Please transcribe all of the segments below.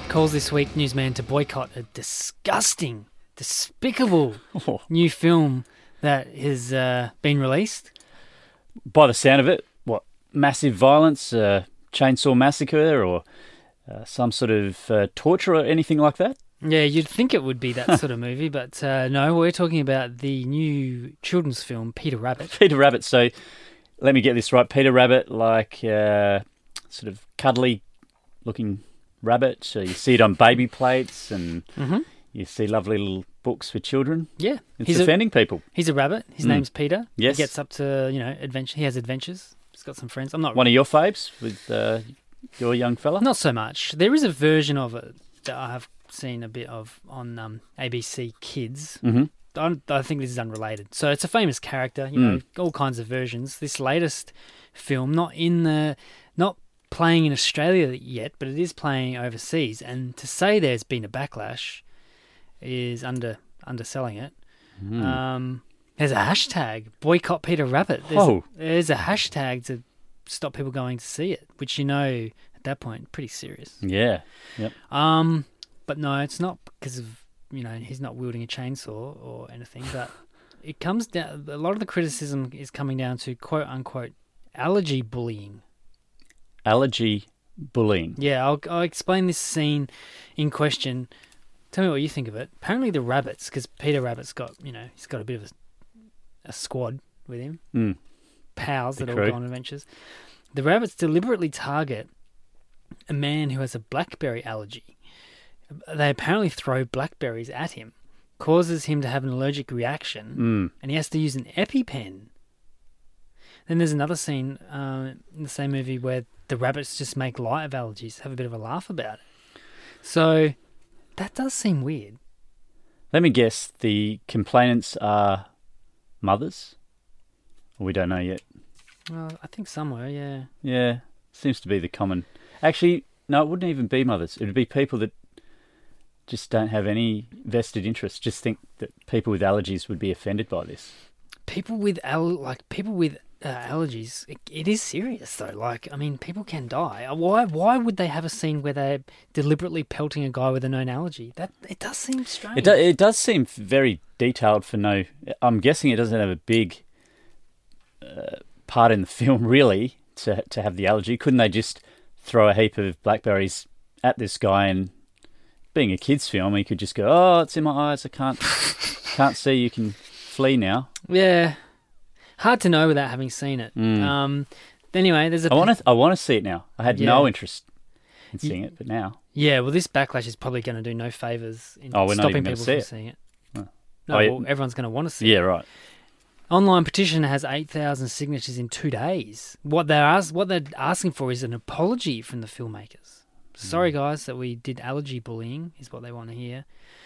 calls this week newsman to boycott a disgusting, despicable new film that has been released. By the sound of it, what, massive violence, chainsaw massacre, or some sort of torture or anything like that? Yeah, you'd think it would be that sort of movie, but no, we're talking about the new children's film, Peter Rabbit. Peter Rabbit. So let me get this right. Peter Rabbit, like sort of cuddly-looking rabbit. So you see it on baby plates, and you see lovely little books for children. Yeah. It's offending people. He's a rabbit. His name's Peter. Yes. He gets up to, adventure. He has adventures. He's got some friends. I'm not one of your faves with your young fella? Not so much. There is a version of it that I have seen a bit of on ABC Kids. I think this is unrelated. So it's a famous character, all kinds of versions. This latest film, not playing in Australia yet, but it is playing overseas. And to say there's been a backlash is underselling it. There's a hashtag, boycott Peter Rabbit. There's a hashtag to stop people going to see it, which at that point, pretty serious. Yeah. Yep. But no, it's not because of, he's not wielding a chainsaw or anything, but it comes down, a lot of the criticism is coming down to quote unquote allergy bullying. Allergy bullying. Yeah, I'll explain this scene in question. Tell me what you think of it. Apparently the rabbits, because Peter Rabbit's got, he's got a bit of a squad with him. Pals that all go on adventures. The rabbits deliberately target a man who has a blackberry allergy. They apparently throw blackberries at him, causes him to have an allergic reaction, and he has to use an EpiPen. Then there's another scene in the same movie where the rabbits just make light of allergies, have a bit of a laugh about it. So that does seem weird. Let me guess, the complainants are mothers? We don't know yet. Well, I think somewhere, yeah. Yeah, seems to be the common... Actually, no, it wouldn't even be mothers. It would be people that just don't have any vested interest, just think that people with allergies would be offended by this. People with allergies, it is serious though. People can die. Why would they have a scene where they're deliberately pelting a guy with a known allergy? It does seem strange. It does seem very detailed for no... I'm guessing it doesn't have a big part in the film, really, to have the allergy. Couldn't they just throw a heap of blackberries at this guy, and being a kid's film, he could just go, "Oh, it's in my eyes, I can't see, you can flee now." Yeah. Hard to know without having seen it. Anyway, there's a... I want to see it now. I had no interest in seeing it, but now... Yeah, well, this backlash is probably going to do no favours in we're stopping people from seeing it. Everyone's going to want to see it. Yeah, right. Online petition has 8,000 signatures in 2 days. What they're asking for is an apology from the filmmakers. Sorry, guys, that we did allergy bullying, is what they want to hear.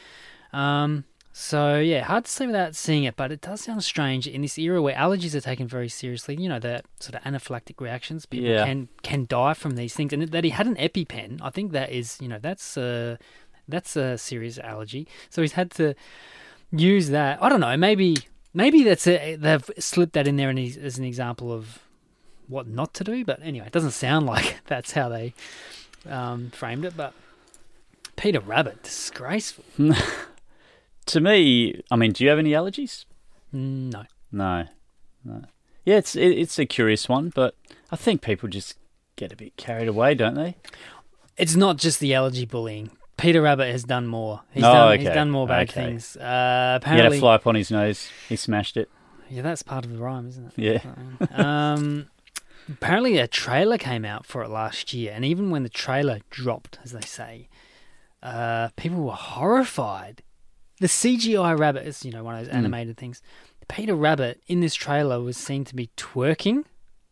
So, yeah, hard to say without seeing it, but it does sound strange in this era where allergies are taken very seriously. The sort of anaphylactic reactions. People can die from these things. And that he had an EpiPen, I think that is, that's a serious allergy. So he's had to use that. I don't know, maybe they've slipped that in there as an example of what not to do. But anyway, it doesn't sound like that's how they framed it. But Peter Rabbit, disgraceful. To me, do you have any allergies? No. Yeah, it's a curious one, but I think people just get a bit carried away, don't they? It's not just the allergy bullying. Peter Rabbit has done more. He's done more bad things. Apparently, he had a fly up on his nose. He smashed it. Yeah, that's part of the rhyme, isn't it? Yeah. Apparently, a trailer came out for it last year, and even when the trailer dropped, as they say, people were horrified. The CGI rabbit is, one of those animated things. Peter Rabbit in this trailer was seen to be twerking.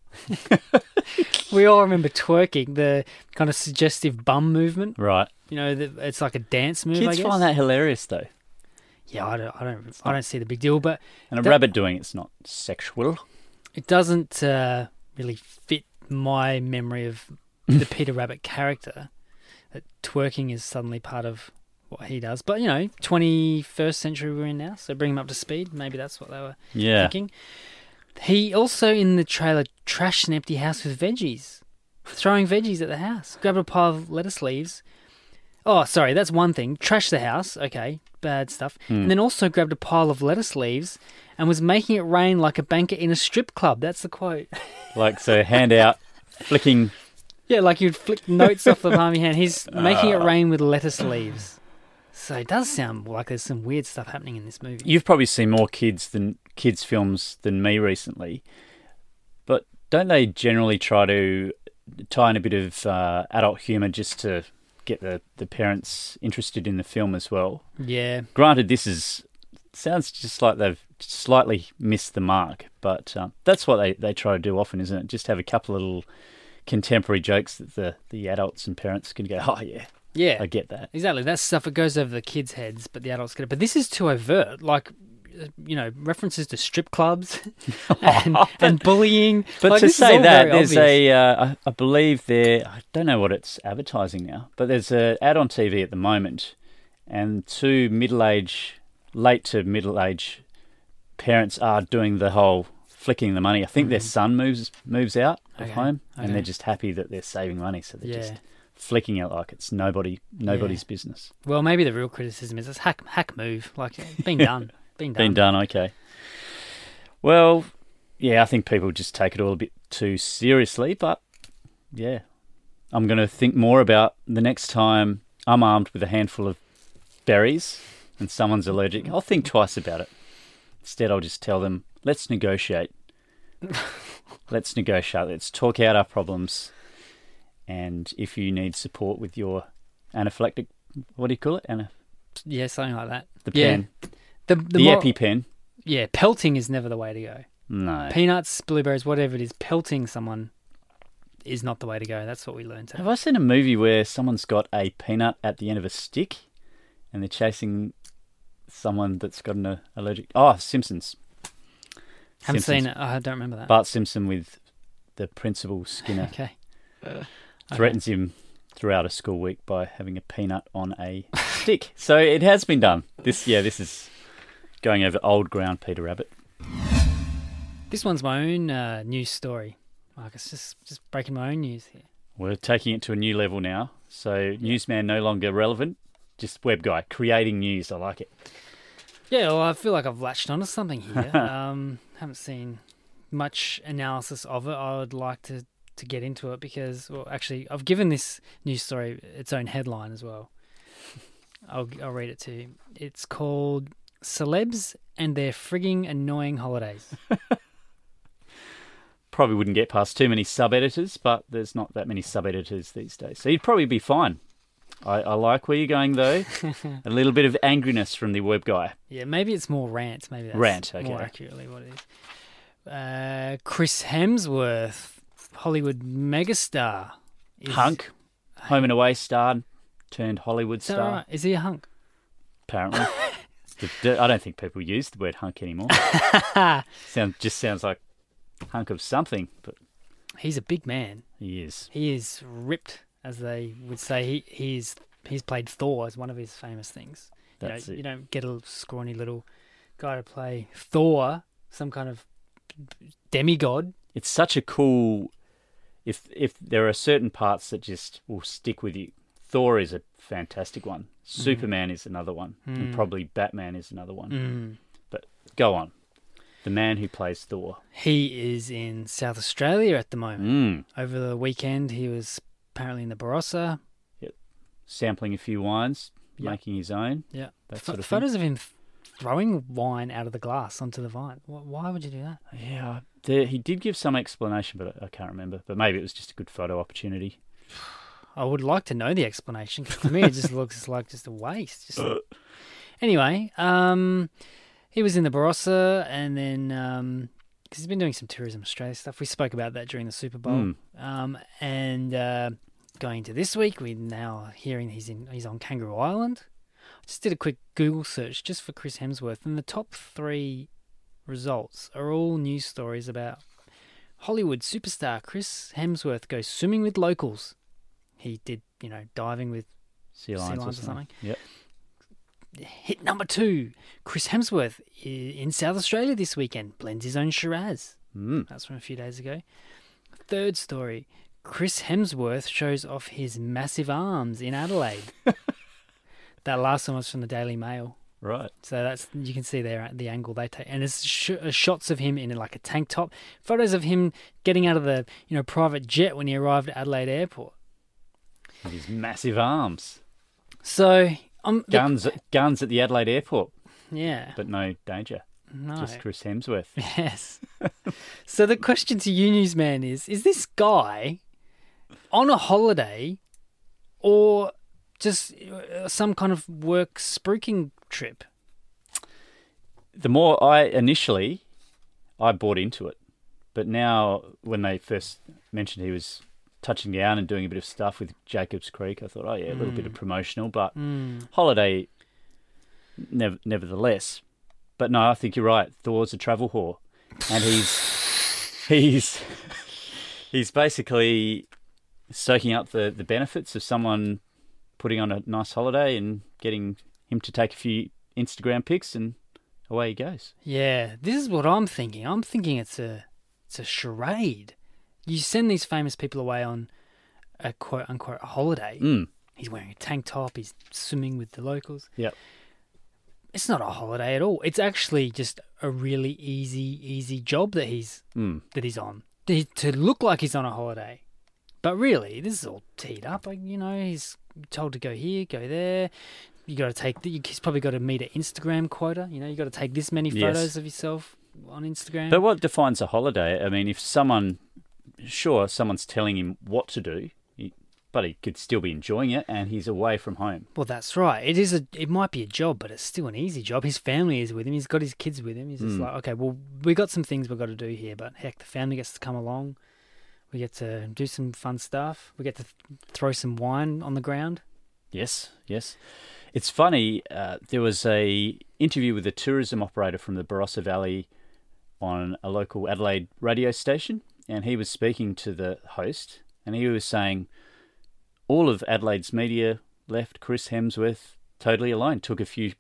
We all remember twerking, the kind of suggestive bum movement. Right. It's like a dance move, I guess. Kids find that hilarious, though. Yeah, I don't see the big deal, but... And a rabbit doing it's not sexual. It doesn't really fit my memory of the Peter Rabbit character, that twerking is suddenly part of what he does. But, 21st century we're in now, so bring him up to speed. Maybe that's what they were thinking. He also, in the trailer, trashed an empty house with veggies. Throwing veggies at the house. Grabbed a pile of lettuce leaves, Oh, sorry, that's one thing. Trashed the house, okay, bad stuff. And then also grabbed a pile of lettuce leaves and was making it rain like a banker in a strip club. That's the quote. Like, so hand out, flicking. Yeah, like you'd flick notes off the palm of your hand. He's making it rain with lettuce leaves. So it does sound like there's some weird stuff happening in this movie. You've probably seen more kids films than me recently, but don't they generally try to tie in a bit of adult humour just to get the parents interested in the film as well? Yeah. Granted, sounds just like they've slightly missed the mark, but that's what they try to do often, isn't it? Just have a couple of little contemporary jokes that the adults and parents can go, oh yeah. Yeah. I get that. Exactly. That's stuff that goes over the kids' heads, but the adults get it. But this is too overt. Like, references to strip clubs and bullying. But like, to say that, there's obvious. I believe I don't know what it's advertising now, but there's an ad on TV at the moment, and two late to middle-age parents are doing the whole flicking the money. I think their son moves out of home, and they're just happy that they're saving money, so they're just flicking it like it's nobody's business. Well, maybe the real criticism is it's hack move, like been done. Been done, okay. Well, yeah, I think people just take it all a bit too seriously, but yeah. I'm going to think more about the next time I'm armed with a handful of berries and someone's allergic. I'll think twice about it. Instead, I'll just tell them, let's negotiate. Let's talk out our problems. And if you need support with your anaphylactic, what do you call it? Yeah, something like that. The pen. The EpiPen. Yeah, pelting is never the way to go. No. Peanuts, blueberries, whatever it is, pelting someone is not the way to go. That's what we learned today. Have I seen a movie where someone's got a peanut at the end of a stick and they're chasing someone that's got an allergic... Oh, Simpsons. Haven't seen it. I don't remember that. Bart Simpson with the principal Skinner. Okay. Threatens him throughout a school week by having a peanut on a stick. So it has been done. This is going over old ground, Peter Rabbit. This one's my own news story. Marcus, just breaking my own news here. We're taking it to a new level now. So newsman no longer relevant, just web guy, creating news. I like it. Yeah, well, I feel like I've latched onto something here. Haven't seen much analysis of it. I would like to get into it because, well, actually, I've given this news story its own headline as well. I'll read it to you. It's called Celebs and Their Frigging Annoying Holidays. Probably wouldn't get past too many sub-editors, but there's not that many sub-editors these days. So you'd probably be fine. I like where you're going, though. A little bit of angriness from the web guy. Yeah, maybe it's more rant. Maybe that's rant, okay. More accurately what it is. Chris Hemsworth, Hollywood megastar. Hunk. Home and Away star turned Hollywood star. Right? Is he a hunk? Apparently. I don't think people use the word hunk anymore. Sounds like hunk of something. But he's a big man. He is. He is ripped, as they would say. He's played Thor as one of his famous things. That's it. You don't get a scrawny little guy to play Thor, some kind of demigod. It's such a cool... If there are certain parts that just will stick with you, Thor is a fantastic one. Superman is another one. And probably Batman is another one. But go on. The man who plays Thor. He is in South Australia at the moment. Over the weekend, he was apparently in the Barossa. Yep. Sampling a few wines, making his own. Yeah. That sort of photos of him throwing wine out of the glass onto the vine. Why would you do that? Yeah, he did give some explanation, but I can't remember. But maybe it was just a good photo opportunity. I would like to know the explanation, because to me it just looks like just a waste. Anyway, he was in the Barossa, and then because he's been doing some Tourism Australia stuff. We spoke about that during the Super Bowl. And going to this week, we're now hearing he's on Kangaroo Island. I just did a quick Google search just for Chris Hemsworth, and the top 3 results are all news stories about Hollywood superstar Chris Hemsworth goes swimming with locals. He did, diving with sea lions or something. Yep. Hit number 2, Chris Hemsworth in South Australia this weekend, blends his own Shiraz. That's from a few days ago. 3rd story, Chris Hemsworth shows off his massive arms in Adelaide. That last one was from the Daily Mail. Right. So that's, you can see there the angle they take, and it's shots of him in like a tank top, photos of him getting out of the private jet when he arrived at Adelaide Airport. With his massive arms. So guns at the Adelaide Airport. Yeah, but no danger. No, just Chris Hemsworth. Yes. So the question to you, newsman, is this guy on a holiday or just some kind of work spruiking trip? The more I bought into it, but now when they first mentioned he was touching down and doing a bit of stuff with Jacobs Creek, I thought, oh yeah, a little bit of promotional, but holiday nevertheless. But no, I think you're right. Thor's a travel whore, and he's basically soaking up the benefits of someone putting on a nice holiday and getting him to take a few Instagram pics, and away he goes. Yeah, this is what I'm thinking. I'm thinking it's a charade. You send these famous people away on a quote-unquote holiday. He's wearing a tank top. He's swimming with the locals. Yep. It's not a holiday at all. It's actually just a really easy job that he's on. To look like he's on a holiday. But really, this is all teed up. Like, he's told to go here, go there. You got to take. He's probably got to meet an Instagram quota. You got to take this many photos of yourself on Instagram. But what defines a holiday? I mean, if someone's telling him what to do, but he could still be enjoying it, and he's away from home. Well, that's right. It might be a job, but it's still an easy job. His family is with him. He's got his kids with him. He's just like, okay, well, we got some things we've got to do here, but heck, the family gets to come along. We get to do some fun stuff. We get to throw some wine on the ground. Yes. It's funny, there was a interview with a tourism operator from the Barossa Valley on a local Adelaide radio station, and he was speaking to the host, and he was saying all of Adelaide's media left Chris Hemsworth totally alone. Took a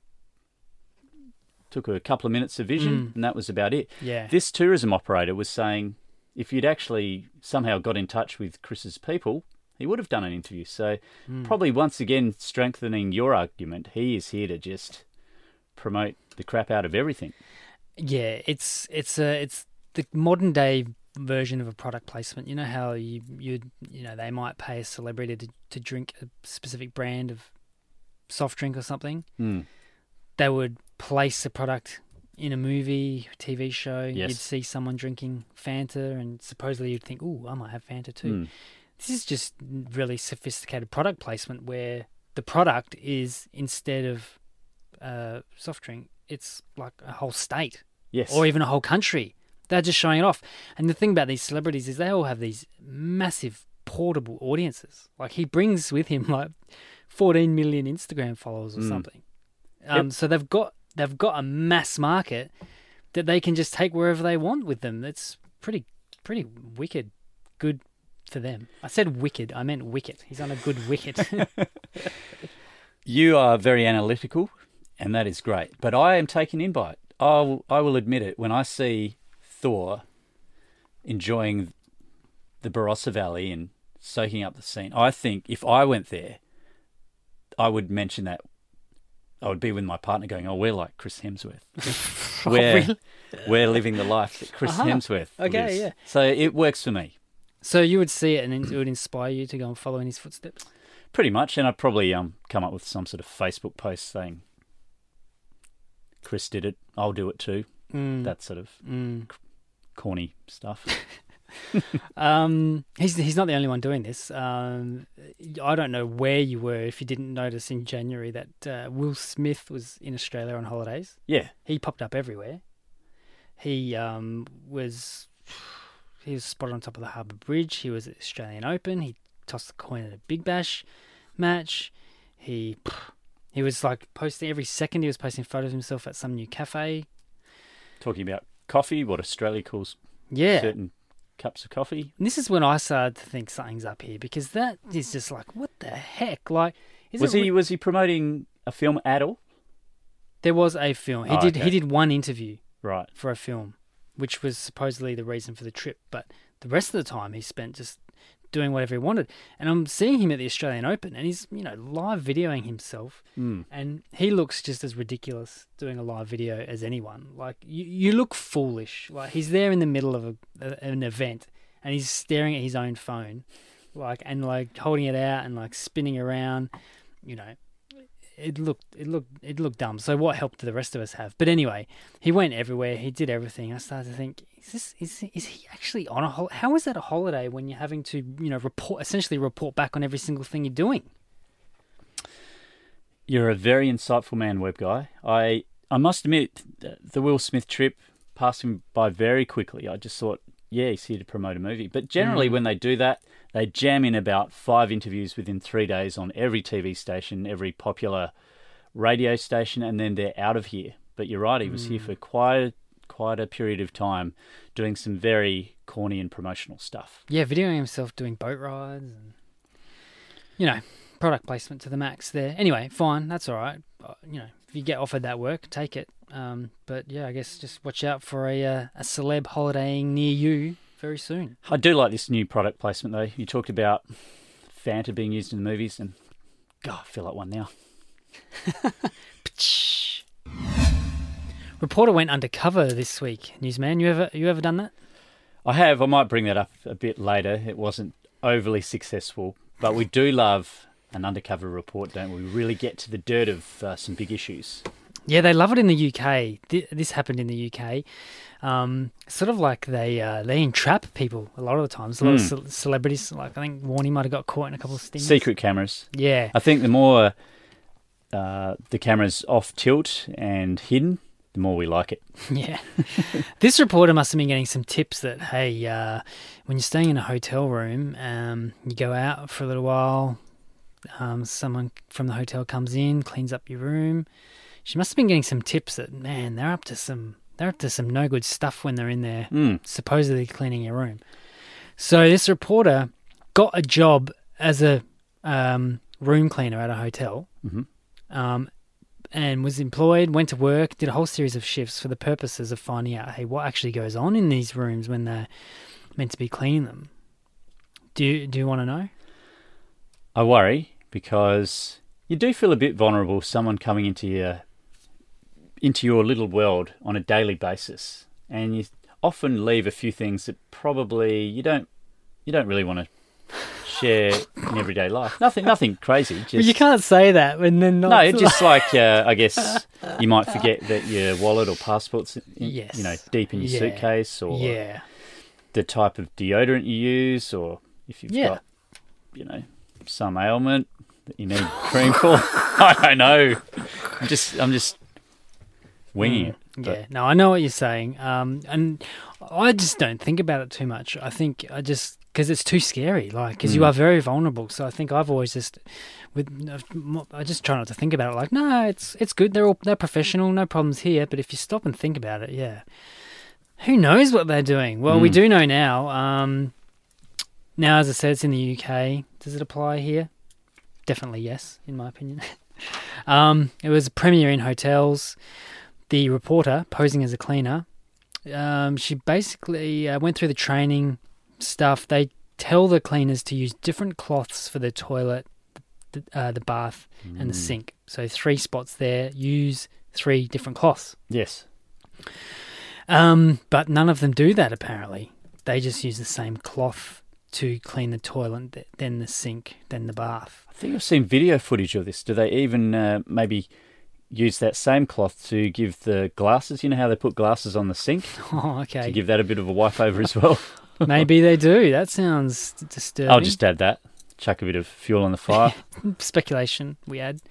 couple of minutes of vision, and that was about it. Yeah. This tourism operator was saying if you'd actually somehow got in touch with Chris's people, he would have done an interview. So probably once again strengthening your argument, he is here to just promote the crap out of everything. Yeah, it's the modern day version of a product placement. You know how you they might pay a celebrity to drink a specific brand of soft drink or something. They would place a product in a movie, TV show. Yes. You'd see someone drinking Fanta, and supposedly you'd think, "Ooh, I might have Fanta too." This is just really sophisticated product placement where the product is, instead of soft drink, it's like a whole state. Yes. Or even a whole country. They're just showing it off. And the thing about these celebrities is they all have these massive portable audiences. Like, he brings with him like 14 million Instagram followers or something. So they've got a mass market that they can just take wherever they want with them. That's pretty wicked. Good for them. I said wicked. I meant wicket. He's on a good wicket. You are very analytical, and that is great. But I am taken in by it. I will admit it. When I see Thor enjoying the Barossa Valley and soaking up the scene, I think if I went there, I would mention that. I would be with my partner going, "Oh, we're like Chris Hemsworth. We're living the life that Chris Hemsworth lives." Yeah. So it works for me. So you would see it, and it would inspire you to go and follow in his footsteps? Pretty much, and I'd probably come up with some sort of Facebook post saying, "Chris did it, I'll do it too." That sort of corny stuff. He's not the only one doing this. I don't know where you were if you didn't notice in January that Will Smith was in Australia on holidays. Yeah. He popped up everywhere. He was spotted on top of the Harbour Bridge. He was at the Australian Open. He tossed the coin at a Big Bash match. He was like posting every second. He was posting photos of himself at some new cafe. Talking about coffee, what Australia calls certain cups of coffee. And this is when I started to think something's up here, because that is just like, what the heck? Like, was he promoting a film at all? There was a film. He did one interview for a film, which was supposedly the reason for the trip. But the rest of the time he spent just doing whatever he wanted. And I'm seeing him at the Australian Open, and he's, live videoing himself, and he looks just as ridiculous doing a live video as anyone. Like, you look foolish. Like, he's there in the middle of an event, and he's staring at his own phone, and holding it out and spinning around. It looked dumb. So what help did the rest of us have? But anyway, he went everywhere. He did everything. I started to think, is he actually on a holiday? How is that a holiday when you're having to report back on every single thing you're doing? You're a very insightful man, Web Guy. I must admit, the Will Smith trip passed him by very quickly. I just thought, yeah, he's here to promote a movie. But generally, when they do that, they jam in about 5 interviews within 3 days on every TV station, every popular radio station, and then they're out of here. But you're right, he was here for quite a period of time doing some very corny and promotional stuff. Yeah, videoing himself doing boat rides and, product placement to the max there. Anyway, fine, that's all right. If you get offered that work, take it. But yeah, I guess just watch out for a celeb holidaying near you very soon. I do like this new product placement, though. You talked about Fanta being used in the movies, and God, I feel like one now. Reporter went undercover this week, newsman. You ever done that? I have. I might bring that up a bit later. It wasn't overly successful, but we do love an undercover report, don't we? We really get to the dirt of some big issues. Yeah, they love it in the UK. This happened in the UK. Sort of like they entrap people a lot of the times. A lot of celebrities, like I think Warney might have got caught in a couple of stings. Secret cameras. Yeah. I think the more the camera's off tilt and hidden, the more we like it. Yeah. This reporter must have been getting some tips that, hey, when you're staying in a hotel room, you go out for a little while, someone from the hotel comes in, cleans up your room. She must have been getting some tips that, man, they're up to some no good stuff when they're in there, supposedly cleaning your room. So this reporter got a job as a room cleaner at a hotel, and was employed, went to work, did a whole series of shifts for the purposes of finding out, hey, what actually goes on in these rooms when they're meant to be cleaning them. Do you want to know? I worry because you do feel a bit vulnerable, someone coming into your little world on a daily basis, and you often leave a few things that probably you don't really want to share in everyday life. Nothing crazy. Just, well, you can't say that when they're not. No, just like I guess you might forget that your wallet or passport's deep in your suitcase, or the type of deodorant you use, or if you've got some ailment that you need cream for. I don't know. I'm just winging it. But. Yeah, no, I know what you're saying. And I just don't think about it too much. I think because it's too scary, because you are very vulnerable. So I think I've always I just try not to think about it. Like, no, it's good. They're professional, no problems here. But if you stop and think about it, who knows what they're doing? Well, we do know now. Now, as I said, it's in the UK. Does it apply here? Definitely yes, in my opinion. It was a premiere in hotels. The reporter, posing as a cleaner, she basically went through the training stuff. They tell the cleaners to use different cloths for the toilet, the bath, and the sink. So 3 spots there. Use 3 different cloths. Yes. But none of them do that, apparently. They just use the same cloth to clean the toilet, then the sink, then the bath. I think I've seen video footage of this. Do they even maybe use that same cloth to give the glasses? You know how they put glasses on the sink? Oh, okay. To give that a bit of a wipe over as well. Maybe they do. That sounds disturbing. I'll just add that. Chuck a bit of fuel on the fire. Speculation, we add.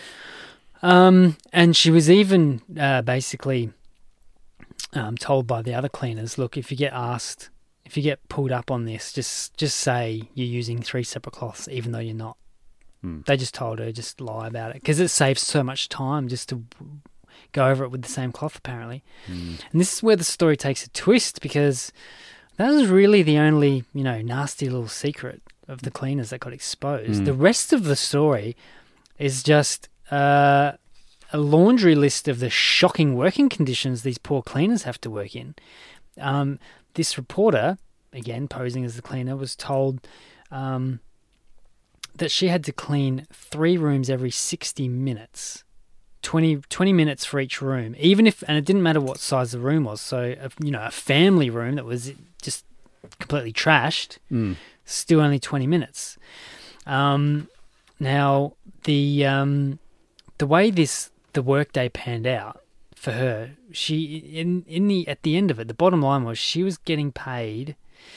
And she was even basically told by the other cleaners, look, if you get pulled up on this, just say you're using 3 separate cloths, even though you're not. They just told her, just lie about it, because it saves so much time just to go over it with the same cloth, apparently. And this is where the story takes a twist, because that was really the only, nasty little secret of the cleaners that got exposed. The rest of the story is just a laundry list of the shocking working conditions these poor cleaners have to work in. This reporter, again posing as the cleaner, was told that she had to clean 3 rooms every 60 minutes. 20 minutes for each room, and it didn't matter what size the room was. So, a family room that was just completely trashed, still only 20 minutes. Now, the way the workday panned out for her, she at the end of it, the bottom line was she was getting paid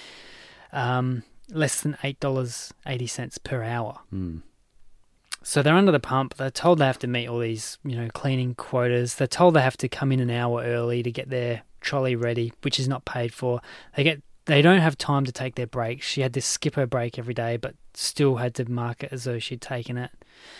less than $8.80 per hour. So they're under the pump. They're told they have to meet all these, cleaning quotas. They're told they have to come in an hour early to get their trolley ready, which is not paid for. They don't have time to take their breaks. She had to skip her break every day, but still had to mark it as though she'd taken it.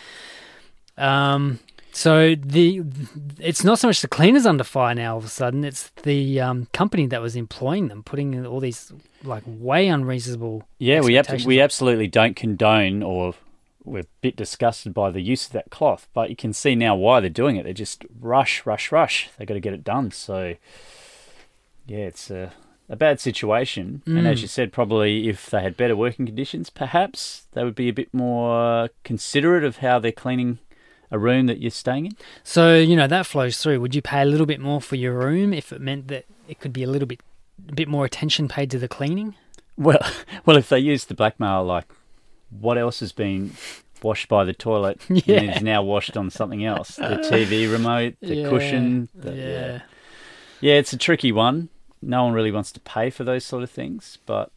So it's not so much the cleaners under fire now. All of a sudden, it's the company that was employing them, putting in all these way unreasonable. Yeah, we absolutely don't condone, or we're a bit disgusted by the use of that cloth. But you can see now why they're doing it. They just rush. They got to get it done. So yeah, it's a bad situation. And as you said, probably if they had better working conditions, perhaps they would be a bit more considerate of how they're cleaning a room that you're staying in. So, that flows through. Would you pay a little bit more for your room if it meant that it could be a bit more attention paid to the cleaning? Well, if they use the blackmail, what else has been washed by the toilet and is now washed on something else? The TV remote, the cushion. Yeah, it's a tricky one. No one really wants to pay for those sort of things, but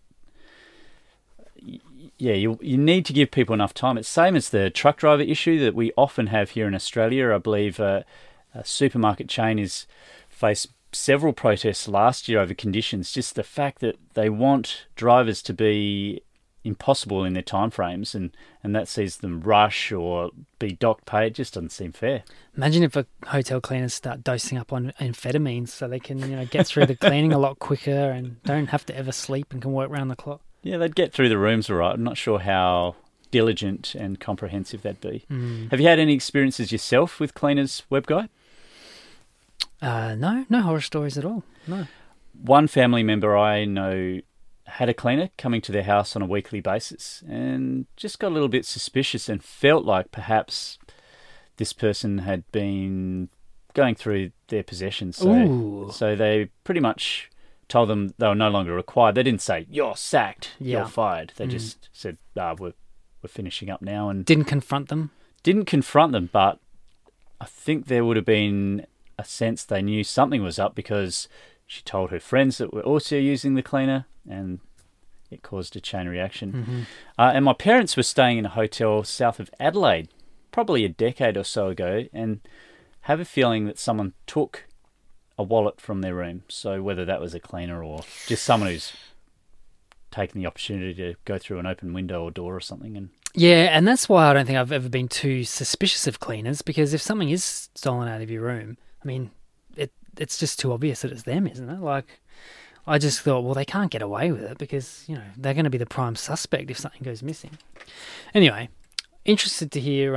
yeah, you need to give people enough time. It's the same as the truck driver issue that we often have here in Australia. I believe a supermarket chain has faced several protests last year over conditions. Just the fact that they want drivers to be impossible in their timeframes, and that sees them rush or be docked pay. It just doesn't seem fair. Imagine if hotel cleaners start dosing up on amphetamines so they can get through the cleaning a lot quicker and don't have to ever sleep and can work round the clock. Yeah, they'd get through the rooms all right. I'm not sure how diligent and comprehensive that'd be. Have you had any experiences yourself with cleaners, Web Guy? No horror stories at all. No. One family member I know had a cleaner coming to their house on a weekly basis and just got a little bit suspicious and felt like perhaps this person had been going through their possessions. So they pretty much told them they were no longer required. They didn't say, "You're sacked, you're fired." They just said, we're finishing up now. And Didn't confront them, but I think there would have been a sense they knew something was up because she told her friends that were also using the cleaner, and it caused a chain reaction. And my parents were staying in a hotel south of Adelaide, probably a decade or so ago, and have a feeling that someone took a wallet from their room. So whether that was a cleaner or just someone who's taken the opportunity to go through an open window or door or something. And that's why I don't think I've ever been too suspicious of cleaners, because if something is stolen out of your room, I mean, it's just too obvious that it's them, isn't it? I just thought, well, they can't get away with it because, they're going to be the prime suspect if something goes missing. Anyway, interested to hear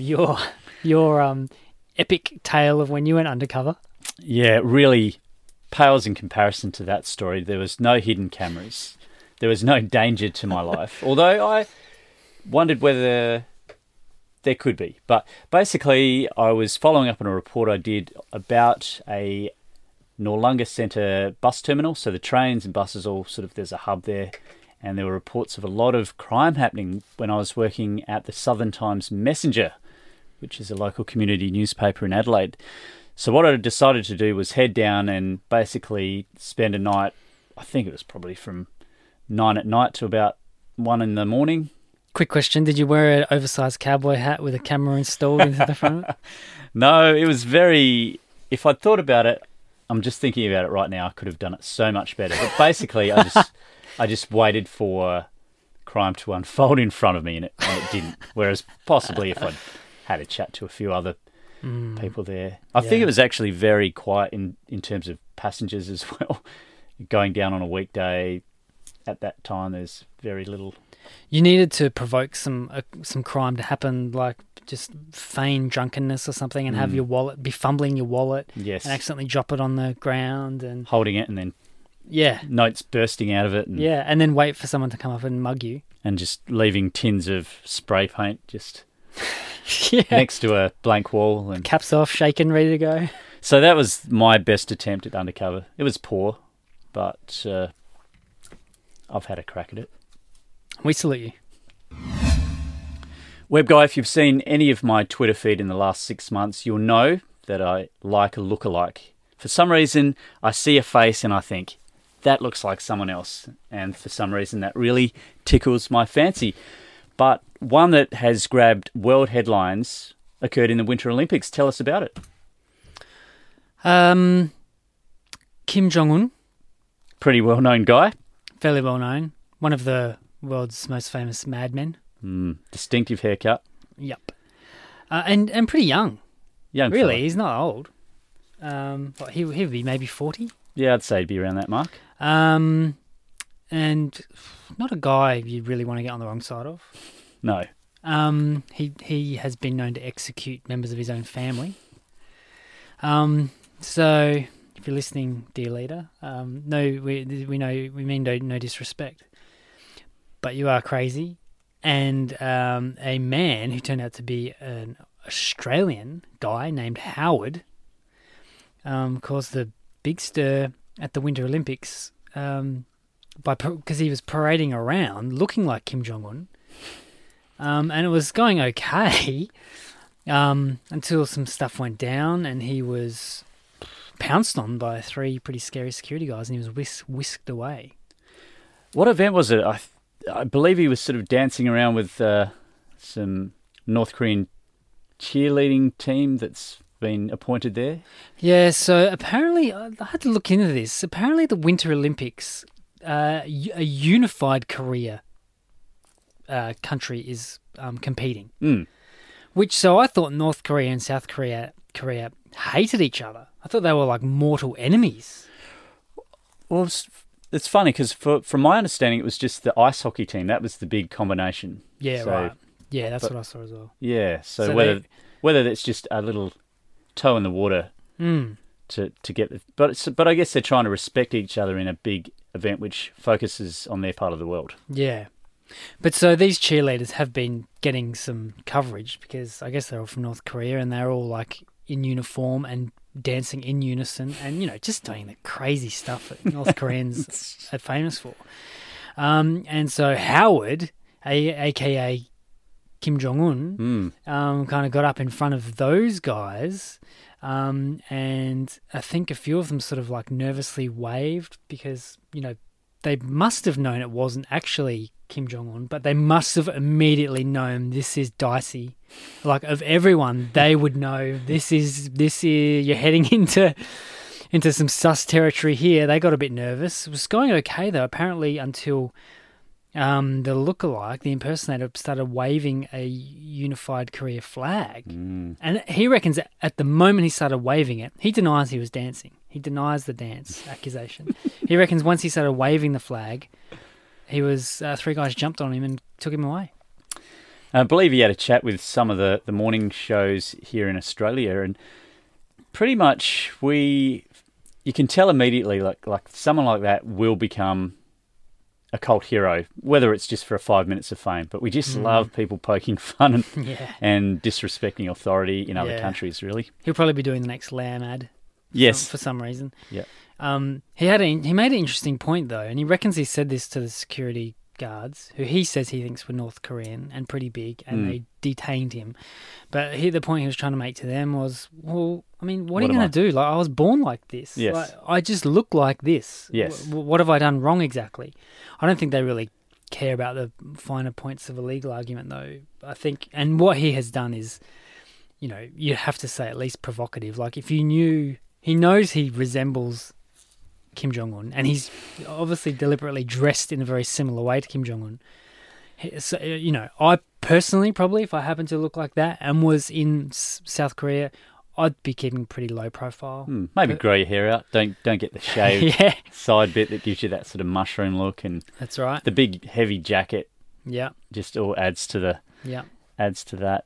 your epic tale of when you went undercover. Yeah, it really pales in comparison to that story. There was no hidden cameras. There was no danger to my life, although I wondered whether there could be. But basically, I was following up on a report I did about a Noarlunga Centre bus terminal. So the trains and buses all there's a hub there. And there were reports of a lot of crime happening when I was working at the Southern Times Messenger, which is a local community newspaper in Adelaide. So what I decided to do was head down and basically spend a night, I think it was probably from 9 at night to about 1 in the morning. Quick question, did you wear an oversized cowboy hat with a camera installed into the front? No, it was if I'd thought about it, I'm just thinking about it right now, I could have done it so much better. But basically, I just waited for crime to unfold in front of me and it didn't. Whereas possibly if I'd had a chat to a few other people there. I think it was actually very quiet in terms of passengers as well. Going down on a weekday at that time, there's very little. You needed to provoke some crime to happen, like just feign drunkenness or something, and have your wallet, be fumbling your wallet, yes, and accidentally drop it on the ground and holding it and then Yeah. notes bursting out of it. Yeah, and then wait for someone to come up and mug you. And just leaving tins of spray paint just Yeah. next to a blank wall. And Caps off, shaken, ready to go. so that was my best attempt at undercover. It was poor, but I've had a crack at it. We salute you. Web guy, if you've seen any of my Twitter feed in the last 6 months, you'll know that I like a lookalike. For some reason, I see a face and I think, that looks like someone else. And for some reason, that really tickles my fancy. But one that has grabbed world headlines occurred in the Winter Olympics. Tell us about it. Kim Jong-un, Pretty well-known guy. fairly well known. One of the world's most famous madmen. Distinctive haircut. Yep. And pretty young. Young Really, fella. he's not old. He would be maybe 40. Yeah, I'd say he'd be around that mark. And not a guy you'd really want to get on the wrong side of. No. He has been known to execute members of his own family. So if you're listening, dear leader, we mean no disrespect, but you are crazy, and a man who turned out to be an Australian guy named Howard caused the big stir at the Winter Olympics because he was parading around looking like Kim Jong-un. And it was going okay until some stuff went down and he was pounced on by 3 pretty scary security guys and he was whisked away. What event was it? I believe he was sort of dancing around with some North Korean cheerleading team that's been appointed there. Yeah, so apparently, I had to look into this. Apparently the Winter Olympics, a unified Korea country is competing. So I thought North Korea and South Korea hated each other. I thought they were like mortal enemies. Well, it's funny because from my understanding, it was just the ice hockey team. That was the big combination. Yeah, So- right. Yeah, that's what I saw as well. Yeah, so, So whether that's just a little toe in the water to get the... But I guess they're trying to respect each other in a big event which focuses on their part of the world. Yeah. But so these cheerleaders have been getting some coverage because I guess they're all from North Korea and they're all like in uniform and dancing in unison and, just doing the crazy stuff that North Koreans are famous for. And so Howard, a.k.a. Kim Jong-un, kind of got up in front of those guys and I think a few of them sort of like nervously waved because, they must have known it wasn't actually Kim Jong-un, but they must have immediately known this is dicey. Like of everyone, they would know this is you're heading into some sus territory here. They got a bit nervous. It was going okay though, apparently until the lookalike, the impersonator, started waving a unified Korea flag. And he reckons at the moment he started waving it, he denies he was dancing. He denies the dance accusation. He reckons once he started waving the flag, he was 3 guys jumped on him and took him away. I believe he had a chat with some of the morning shows here in Australia, and pretty much you can tell immediately like someone like that will become a cult hero, whether it's just for 5 minutes of fame. But we just love people poking fun and disrespecting authority in other countries, really. He'll probably be doing the next Lamb ad. Yes. For some reason. Yeah. He made an interesting point though, and he reckons he said this to the security guards, who he says he thinks were North Korean and pretty big, and they detained him. But the point he was trying to make to them was, well, I mean, what are you going to do? Like, I was born like this. Yes. Like, I just look like this. Yes. What have I done wrong exactly? I don't think they really care about the finer points of a legal argument though. I think, and what he has done is, you have to say at least provocative. Like if you knew, he knows he resembles Kim Jong-un, and he's obviously deliberately dressed in a very similar way to Kim Jong-un. So, I personally, probably, if I happened to look like that and was in South Korea, I'd be keeping pretty low profile. Maybe grow your hair out. Don't get the shaved side bit that gives you that sort of mushroom look, and that's right. The big heavy jacket, just all adds to that.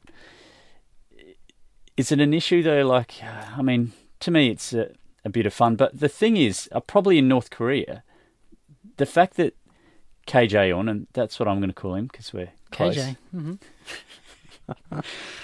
Is it an issue though? Like, I mean, to me, it's a bit of fun. But the thing is, probably in North Korea, the fact that KJ on, and that's what I'm going to call him because we're close. KJ. Mm-hmm.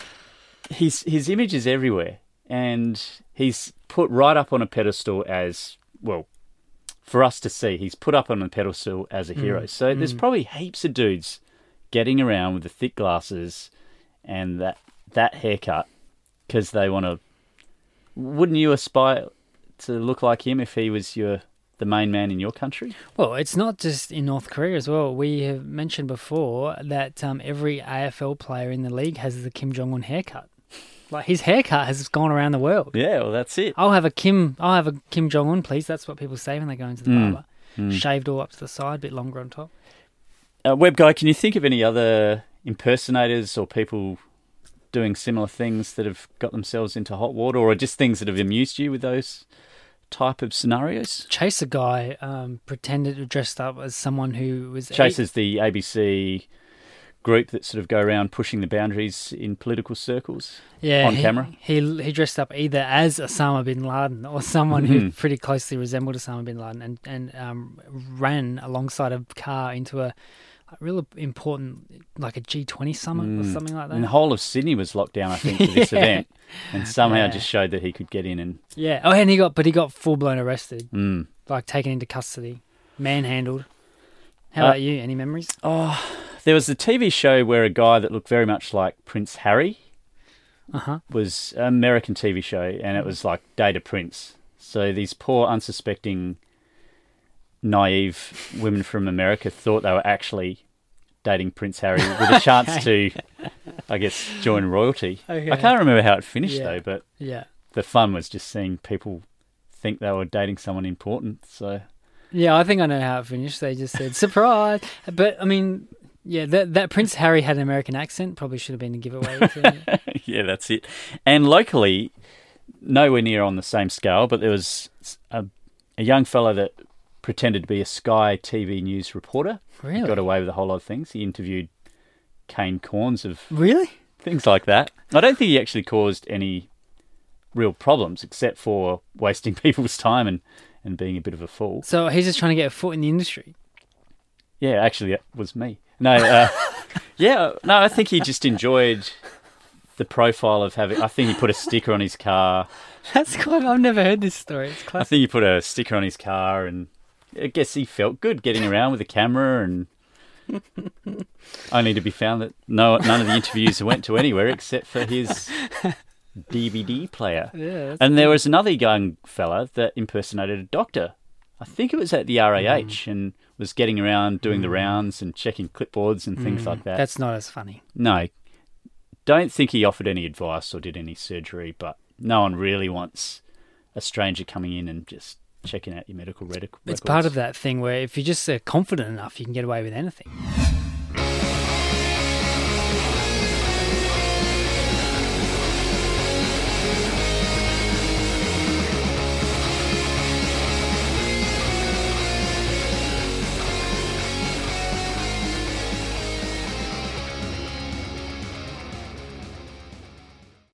His image is everywhere, and he's put right up on a pedestal as, well, for us to see. He's put up on a pedestal as a hero. So there's probably heaps of dudes getting around with the thick glasses and that haircut because they want to. Wouldn't you aspire to look like him if he was the main man in your country? Well, it's not just in North Korea as well. We have mentioned before that every AFL player in the league has the Kim Jong-un haircut. Like, his haircut has gone around the world. Yeah, well, that's it. I'll have a Kim Jong-un, please. That's what people say when they go into the barber. Shaved all up to the side, a bit longer on top. Web Guy, can you think of any other impersonators or people doing similar things that have got themselves into hot water, or just things that have amused you with those type of scenarios? Chaser guy pretended to dress up as someone who was... Chaser's the ABC group that sort of go around pushing the boundaries in political circles on camera. He dressed up either as Osama bin Laden or someone who pretty closely resembled Osama bin Laden and ran alongside a car into a real important, like a G20 summit or something like that. And the whole of Sydney was locked down, I think, for this event, and somehow just showed that he could get in and... Yeah. Oh, and he got full-blown arrested, like taken into custody, manhandled. How about you? Any memories? Oh, there was a TV show where a guy that looked very much like Prince Harry was an American TV show, and it was like Data Prince. So these poor, unsuspecting, naive women from America thought they were actually dating Prince Harry with a chance to, I guess, join royalty. Okay. I can't remember how it finished, though, but the fun was just seeing people think they were dating someone important. So yeah, I think I know how it finished. They just said, surprise. But, I mean... Yeah, that Prince Harry had an American accent. Probably should have been a giveaway. Yeah, that's it. And locally, nowhere near on the same scale, but there was a young fella that pretended to be a Sky TV news reporter. Really? He got away with a whole lot of things. He interviewed Kane Cornes of... Really? Things like that. I don't think he actually caused any real problems, except for wasting people's time and being a bit of a fool. So he's just trying to get a foot in the industry? Yeah, actually, that was me. No, I think he just enjoyed the profile of having... I think he put a sticker on his car. That's cool. I've never heard this story. It's classic. I think he put a sticker on his car, and I guess he felt good getting around with a camera, and only to be found that none of the interviews went to anywhere except for his DVD player. Yeah, and there was another young fella that impersonated a doctor. I think it was at the RAH and was getting around doing the rounds and checking clipboards and things like that. That's not as funny. No. Don't think he offered any advice or did any surgery, but no one really wants a stranger coming in and just checking out your medical records. It's part of that thing where if you're just confident enough, you can get away with anything.